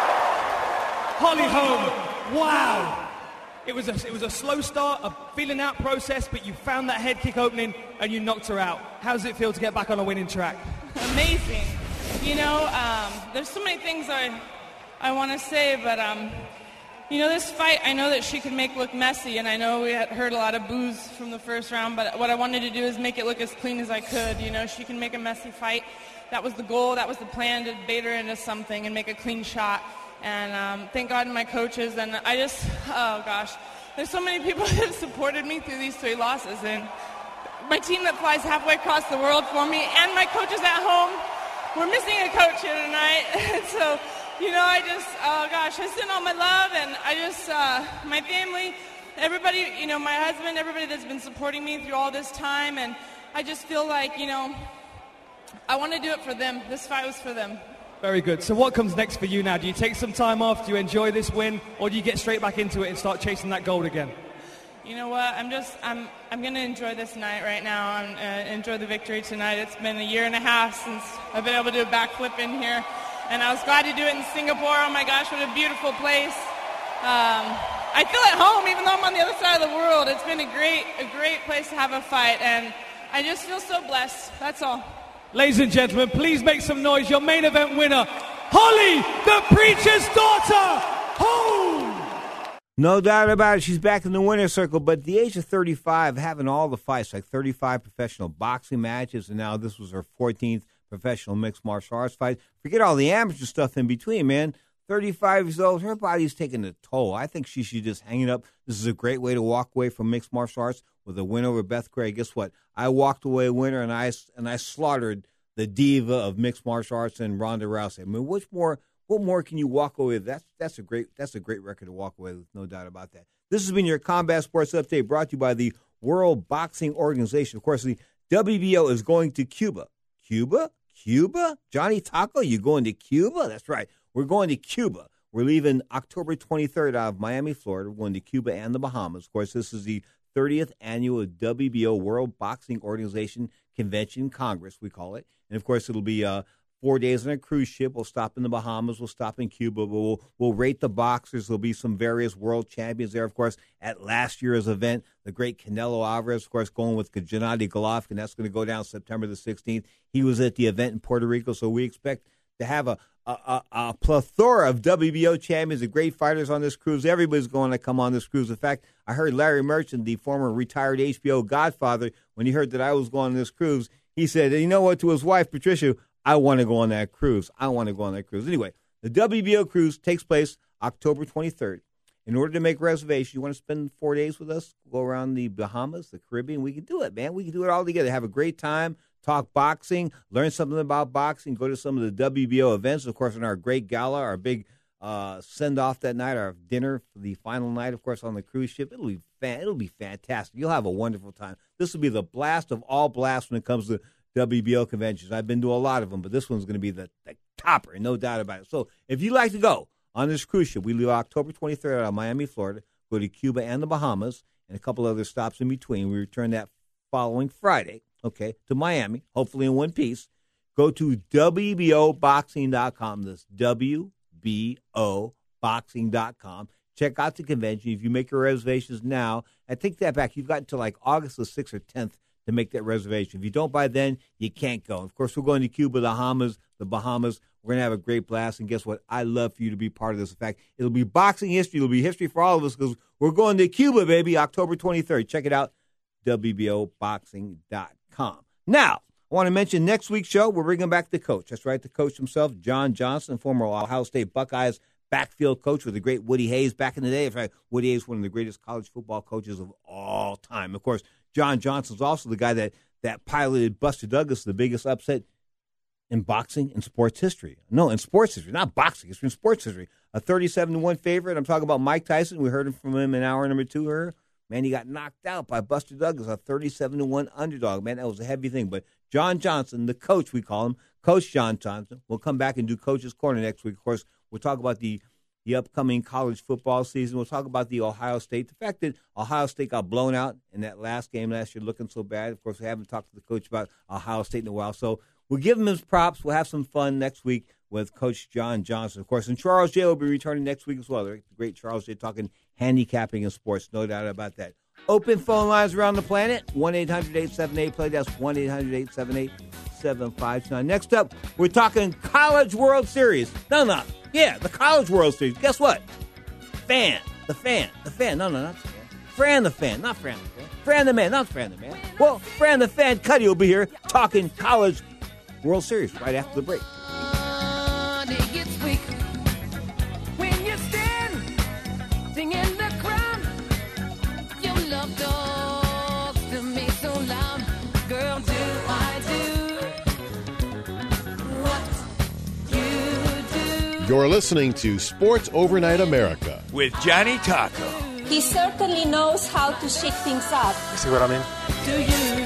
Holly Holm, wow! It was a it was a slow start, a feeling out process, but you found that head kick opening and you knocked her out. How does it feel to get back on a winning track? Amazing. You know, um, there's so many things I I want to say, but um, you know, this fight, I know that she could make look messy, and I know we had heard a lot of boos from the first round, but what I wanted to do is make it look as clean as I could. You know, she can make a messy fight. That was the goal. That was the plan, to bait her into something and make a clean shot. And um, thank God and my coaches. And I just, oh gosh, there's so many people that have supported me through these three losses. And my team that flies halfway across the world for me, and my coaches at home. We're missing a coach here tonight. And so, you know, I just, oh gosh, I send all my love, and I just, uh, my family, everybody, you know, my husband, everybody that's been supporting me through all this time. And I just feel like, you know, I want to do it for them. This fight was for them. Very good. So what comes next for you now? Do you take some time off? Do you enjoy this win? Or do you get straight back into it and start chasing that gold again? You know what? I'm just, I'm I'm going to enjoy this night right now. I'm uh, enjoy the victory tonight. It's been a year and a half since I've been able to do a backflip in here. And I was glad to do it in Singapore. Oh my gosh, what a beautiful place. Um, I feel at home even though I'm on the other side of the world. It's been a great, a great place to have a fight. And I just feel so blessed. That's all. Ladies and gentlemen, please make some noise. Your main event winner, Holly, the Preacher's daughter, home! No doubt about it. She's back in the winner's circle, but at the age of thirty-five, having all the fights, like thirty-five professional boxing matches, and now this was her fourteenth professional mixed martial arts fight. Forget all the amateur stuff in between, man. thirty-five years old, her body's taking a toll. I think she should just hang it up. This is a great way to walk away from mixed martial arts with a win over Beth Gray. Guess what? I walked away a winner, and I and I slaughtered the diva of mixed martial arts and Ronda Rousey. I mean, which more? What more can you walk away with? That's that's a great that's a great record to walk away with, no doubt about that. This has been your Combat Sports Update, brought to you by the World Boxing Organization. Of course, the W B O is going to Cuba. Cuba? Cuba? Johnny Taco, you going to Cuba? That's right. We're going to Cuba. We're leaving October twenty-third out of Miami, Florida. We're going to Cuba and the Bahamas. Of course, this is the thirtieth annual W B O World Boxing Organization Convention Congress, we call it. And, of course, it'll be uh, four days on a cruise ship. We'll stop in the Bahamas. We'll stop in Cuba. We'll, we'll rate the boxers. Therell be some various world champions there, of course, at last year's event. The great Canelo Alvarez, of course, going with Gennady Golovkin. That's going to go down September the sixteenth. He was at the event in Puerto Rico, so we expect to have a, a, a, a plethora of W B O champions and great fighters on this cruise. Everybody's going to come on this cruise. In fact, I heard Larry Merchant, the former retired H B O Godfather, when he heard that I was going on this cruise, he said, you know what, to his wife, Patricia, I want to go on that cruise. I want to go on that cruise. Anyway, the W B O cruise takes place October twenty-third. In order to make reservations, you want to spend four days with us, go around the Bahamas, the Caribbean, we can do it, man. We can do it all together. Have a great time, talk boxing, learn something about boxing, go to some of the W B O events. Of course, in our great gala, our big uh, send-off that night, our dinner for the final night, of course, on the cruise ship. It'll be fan- It'll be fantastic. You'll have a wonderful time. This will be the blast of all blasts when it comes to W B O conventions. I've been to a lot of them, but this one's going to be the, the topper, no doubt about it. So if you'd like to go on this cruise ship, we leave October twenty-third out of Miami, Florida, go to Cuba and the Bahamas, and a couple other stops in between. We return that following Friday, okay, to Miami, hopefully in one piece. Go to W B O boxing dot com. That's W B O boxing dot com. Check out the convention. If you make your reservations now, I take that back. You've got until like August the sixth or tenth to make that reservation. If you don't by then, you can't go. Of course, we're going to Cuba, the Bahamas, the Bahamas. We're going to have a great blast, and guess what? I love for you to be part of this. In fact, it'll be boxing history. It'll be history for all of us because we're going to Cuba, baby, October twenty-third. Check it out, W B O boxing dot com. Now, I want to mention next week's show, we're bringing back the coach. That's right, the coach himself, John Johnson, former Ohio State Buckeyes backfield coach with the great Woody Hayes back in the day. That's right, Woody Hayes, one of the greatest college football coaches of all time. Of course, John Johnson's also the guy that, that piloted Buster Douglas, the biggest upset in boxing and sports history. No, in sports history, not boxing. It's in sports history. A thirty-seven to one favorite. I'm talking about Mike Tyson. We heard from him in hour number two here. Man, he got knocked out by Buster Douglas, a thirty-seven to one underdog. Man, that was a heavy thing. But John Johnson, the coach, we call him, Coach John Johnson, will come back and do Coach's Corner next week. Of course, we'll talk about the the upcoming college football season. We'll talk about the Ohio State. The fact that Ohio State got blown out in that last game last year, looking so bad. Of course, we haven't talked to the coach about Ohio State in a while. So we'll give him his props. We'll have some fun next week with Coach John Johnson, of course. And Charles J. will be returning next week as well. The great Charles J. talking handicapping and sports, no doubt about that. Open phone lines around the planet, one eight hundred eight seven eight play. That's one eight hundred eight seven eight seven five nine. Next up, we're talking College World Series. No, no. Yeah, the College World Series. Guess what? Fan. The fan. The fan. No, no, not the fan. Fran the fan. Not Fran the fan. Fran the man. Not Fran the man. Well, Fran the fan Cuddy will be here talking College World Series right after the break. You're listening to Sports Overnight America with Johnny Taco. He certainly knows how to shake things up. You see what I mean? Do you?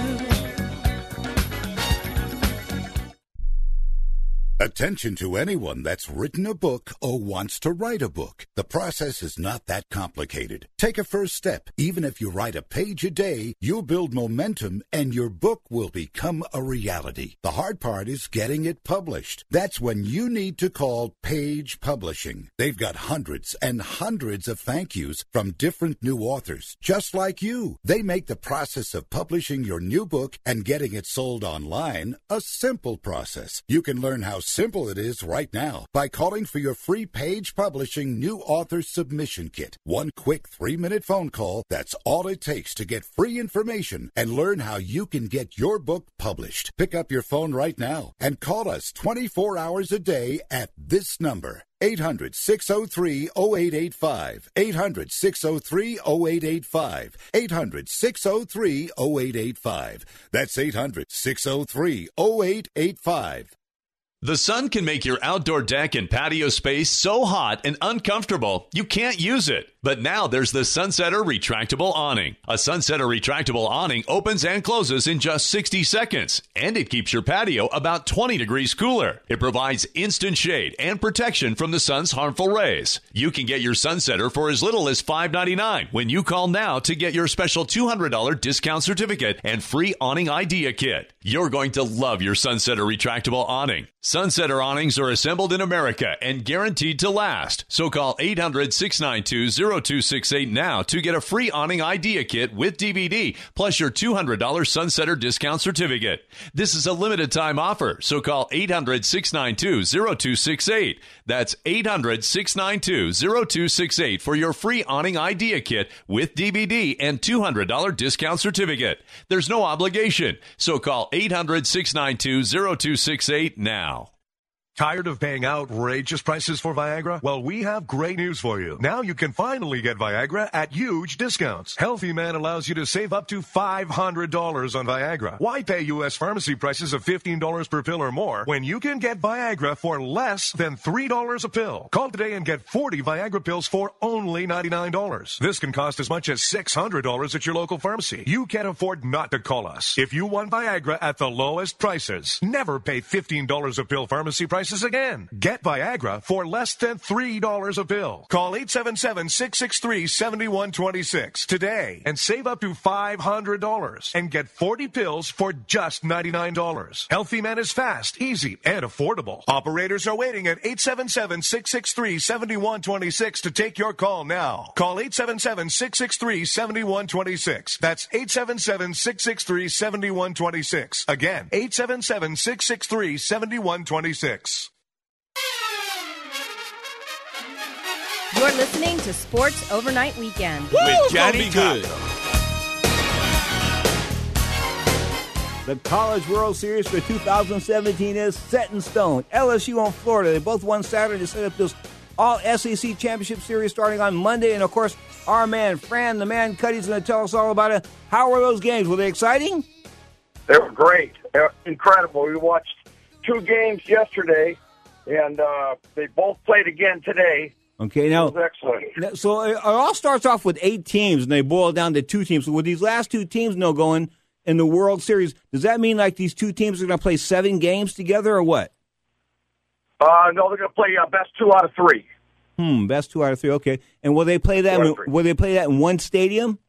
Attention to anyone that's written a book or wants to write a book. The process is not that complicated. Take a first step. Even if you write a page a day, you'll build momentum and your book will become a reality. The hard part is getting it published. That's when you need to call Page Publishing. They've got hundreds and hundreds of thank yous from different new authors, just like you. They make the process of publishing your new book and getting it sold online a simple process. You can learn how simple it is right now by calling for your free Page Publishing New Author Submission Kit. One quick three-minute phone call, that's all it takes to get free information and learn how you can get your book published. Pick up your phone right now and call us twenty-four hours a day at this number. eight hundred, six oh three, oh eight eight five. eight hundred, six oh three, oh eight eight five. eight hundred, six oh three, oh eight eight five. That's eight hundred, six oh three, oh eight eight five. The sun can make your outdoor deck and patio space so hot and uncomfortable you can't use it. But now there's the Sunsetter Retractable Awning. A Sunsetter Retractable Awning opens and closes in just sixty seconds, and it keeps your patio about twenty degrees cooler. It provides instant shade and protection from the sun's harmful rays. You can get your Sunsetter for as little as five ninety-nine when you call now to get your special two hundred dollars discount certificate and free awning idea kit. You're going to love your Sunsetter Retractable Awning. Sunsetter awnings are assembled in America and guaranteed to last. So call eight hundred, six nine two, oh two six eight now to get a free awning idea kit with D V D plus your two hundred dollars Sunsetter discount certificate. This is a limited time offer, so call eight hundred, six nine two, oh two six eight. That's eight hundred, six nine two, oh two six eight for your free awning idea kit with D V D and two hundred dollars discount certificate. There's no obligation, so call eight hundred, six nine two, oh two six eight now. Tired of paying outrageous prices for Viagra? Well, we have great news for you. Now you can finally get Viagra at huge discounts. Healthy Man allows you to save up to five hundred dollars on Viagra. Why pay U S pharmacy prices of fifteen dollars per pill or more when you can get Viagra for less than three dollars a pill? Call today and get forty Viagra pills for only ninety-nine dollars. This can cost as much as six hundred dollars at your local pharmacy. You can't afford not to call us. If you want Viagra at the lowest prices, never pay fifteen dollars a pill pharmacy prices again. Get Viagra for less than three dollars a pill. Call eight seven seven, six six three, seven one two six today and save up to five hundred dollars and get forty pills for just ninety-nine dollars. Healthy Man is fast, easy, and affordable. Operators are waiting at eight seven seven, six six three, seven one two six to take your call now. Call eight seven seven, six six three, seven one two six. That's eight seven seven, six six three, seven one two six. Again, eight seven seven, six six three, seven one two six. You're listening to Sports Overnight Weekend Woo, with Johnny Good. The College World Series for two thousand seventeen is set in stone. L S U and Florida, they both won Saturday to set up this all S E C championship series starting on Monday. And, of course, our man, Fran, the man, Cuddy's going to tell us all about it. How were those games? Were they exciting? They were great. They were incredible. We watched two games yesterday, and uh, they both played again today. Okay, now, it was excellent. So it all starts off with eight teams, and they boil down to two teams. So with these last two teams now going in the World Series, does that mean like these two teams are going to play seven games together or what? Uh, no, they're going to play uh, best two out of three. Hmm, best two out of three. Okay, and will they play that? In, will they play that in one stadium?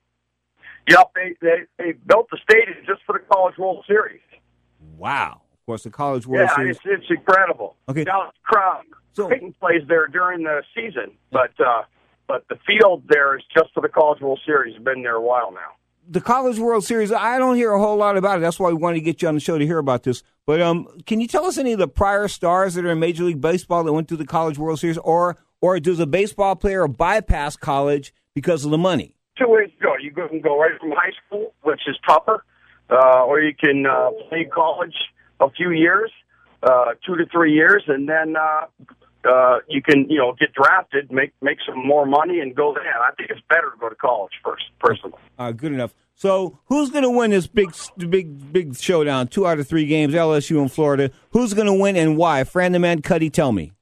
Yep, they, they they built the stadium just for the College World Series. Wow. Of course, the College World yeah, Series. it's, it's incredible. Okay. Now, crowd, So- Creighton plays there during the season, but uh, but the field there is just for the College World Series. It's been there a while now. The College World Series, I don't hear a whole lot about it. That's why we wanted to get you on the show to hear about this. But um, can you tell us any of the prior stars that are in Major League Baseball that went through the College World Series, or or does a baseball player bypass college because of the money? Two ways to go. You can go right from high school, which is tougher, uh, or you can uh, play college a few years, uh, two to three years, and then uh, uh, you can, you know, get drafted, make make some more money, and go there. I think it's better to go to college first, personally. Uh, good enough. So who's going to win this big, big, big showdown? Two out of three games, L S U and Florida. Who's going to win and why? Fran the Man Cuddy, tell me.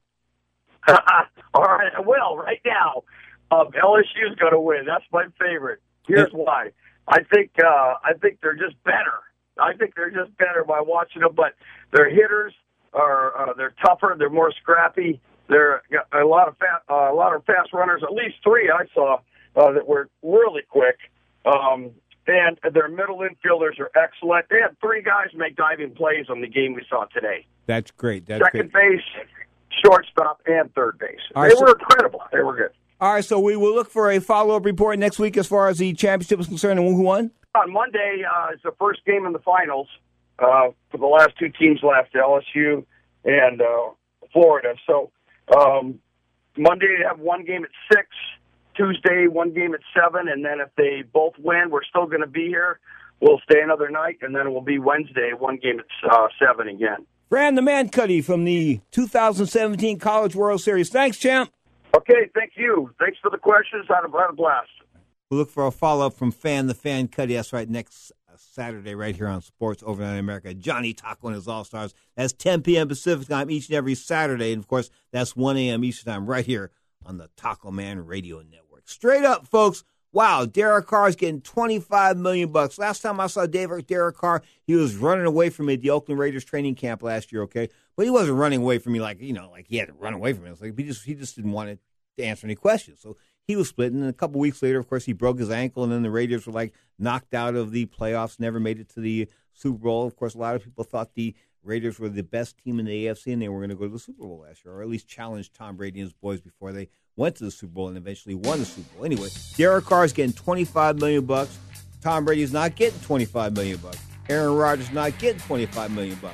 All right, well, right now, um, L S U's going to win. That's my favorite. Here's why. I think uh, I think they're just better. I think they're just better by watching them. But their hitters are uh, they're tougher. They're more scrappy. They're a lot of fast, uh, a lot of fast runners. At least three I saw uh, that were really quick. Um, and their middle infielders are excellent. They had three guys make diving plays on the game we saw today. That's great. That's Second great. base, shortstop, and third base. All They right, so- were incredible. They were good. All right, so we will look for a follow-up report next week as far as the championship is concerned and who won? On Monday uh, is the first game in the finals uh, for the last two teams left, L S U and uh, Florida. So um, Monday they have one game at six, Tuesday one game at seven, and then if they both win, we're still going to be here. We'll stay another night, and then it will be Wednesday, one game at uh, seven again. Fran the Man Cuddy from the two thousand seventeen College World Series. Thanks, champ. Okay, thank you. Thanks for the questions. I had a, I had a blast. We'll look for a follow-up from Fan the Fan Cuddy. That's right, next Saturday right here on Sports Overnight America. Johnny Taco and his All-Stars. That's ten p.m. Pacific time each and every Saturday. And, of course, that's one a.m. Eastern time right here on the Taco Man Radio Network. Straight up, folks. Wow, Derek Carr's getting twenty-five million bucks. Last time I saw Derek, Derek Carr, he was running away from me at the Oakland Raiders training camp last year, okay? But he wasn't running away from me like, you know, like he had to run away from me. It was like he just, he just didn't want to answer any questions. So he was split. And a couple weeks later, of course, he broke his ankle, and then the Raiders were, like, knocked out of the playoffs, never made it to the Super Bowl. Of course, a lot of people thought the Raiders were the best team in the A F C, and they were going to go to the Super Bowl last year, or at least challenge Tom Brady and his boys before they went to the Super Bowl and eventually won the Super Bowl. Anyway, Derek Carr's getting twenty-five million bucks. Tom Brady's not getting twenty-five million bucks. Aaron Rodgers not getting twenty-five million bucks.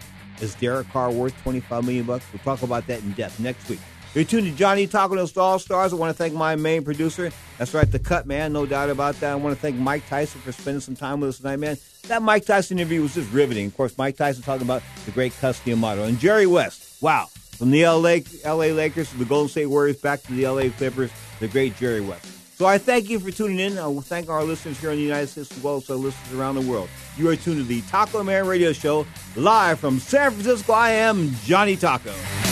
Is Derek Carr worth twenty-five million bucks? We'll talk about that in depth next week. You're tuned to Johnny Taco and the All-Stars. I want to thank my main producer. That's right, the Cut Man, no doubt about that. I want to thank Mike Tyson for spending some time with us tonight, man. That Mike Tyson interview was just riveting. Of course, Mike Tyson talking about the great Custody Amato. And Jerry West, wow. From the L A, L A Lakers to the Golden State Warriors back to the L A Clippers, the great Jerry West. So I thank you for tuning in. I will thank our listeners here in the United States as well as our listeners around the world. You are tuned to the Taco Man Radio Show, live from San Francisco. I am Johnny Taco.